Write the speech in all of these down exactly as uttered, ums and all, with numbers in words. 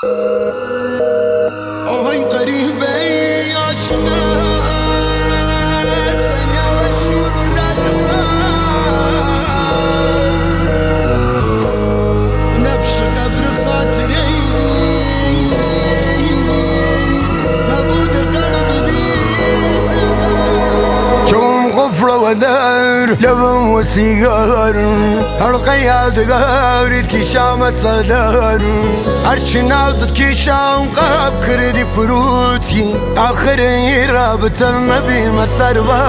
آهای قریبه آشنا ثانیه و شروع رد نبش قبر خاطری نبود قلب بيت شوم غفرة ودار لبن وسيجار هالقياد قارد كيشام الصدار عرش نازد كيشام قاب كردي فروتي آخر رابط النبي مسربا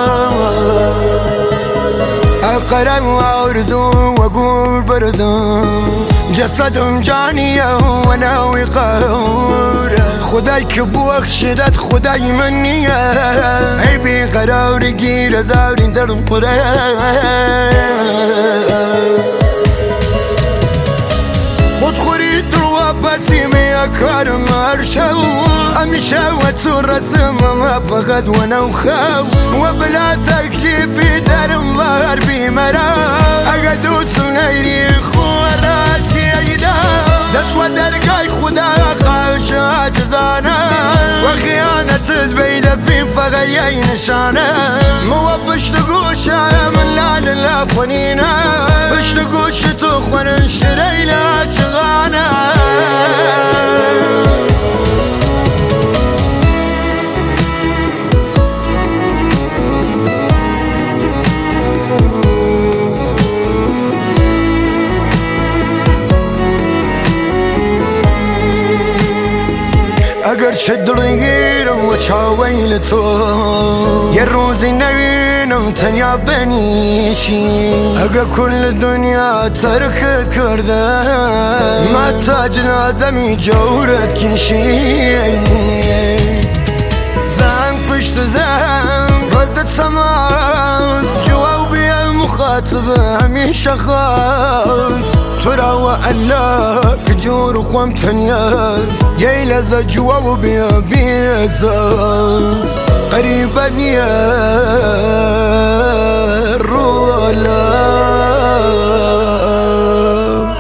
أقرب وأرزو وأقول برزو جسدم جانية وناوي قهورة خداي كبوخ شدت خداي منية عيبي قراري قيرة زاري درم خود خوري دروا بسيمي أكارم أرشو أمشا وتسور رسم ما فقد ونوخو وبلا تكليفي درم ظهر بمرا أقدو سنيري خواراتي أيدا دسوة درقاي خدا خاشا جزانا وخيانة البيدة بين فغيي نشانا موبش لقوشا من لا لله خنينا بش لقوش تخون انشري لا شغانا اگر شد ريرم وشاويلتو يروزي نينم تنيا بنيشي اگر كل الدنيا تركت كرده ما تاجنا زمي جورت كيشي زان فشت زان ردت سماس جواب بيا المخاطب هميشه خاص ترى وألا كجور خوام تنياز جايلة زجوا وبيا بيزاز قريبا يا الرولاز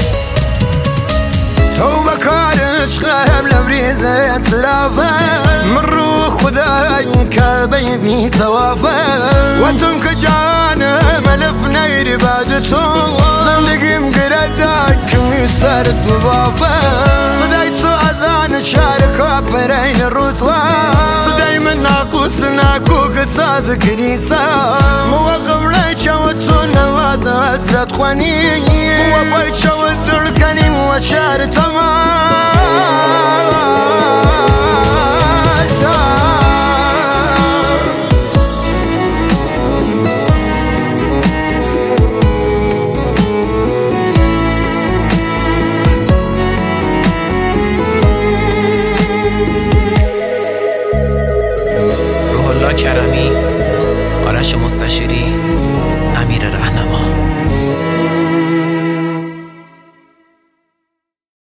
توبة كارش غاب لبريزة تلافا مرو خداي كابيبي توافا وانتم كجانا ملفنا يرباجتو زندگي مقرداك ميسارت ببافا صدايتو أزان شاركا فرين الرسوا صداي من ناقوس ناكو قصاص كنيسا موقف ليشا وتسو نواز أسرت خواني موبايشا وتركني وشار تماشا کرمی، آرش مستشیری، امیر رهنما.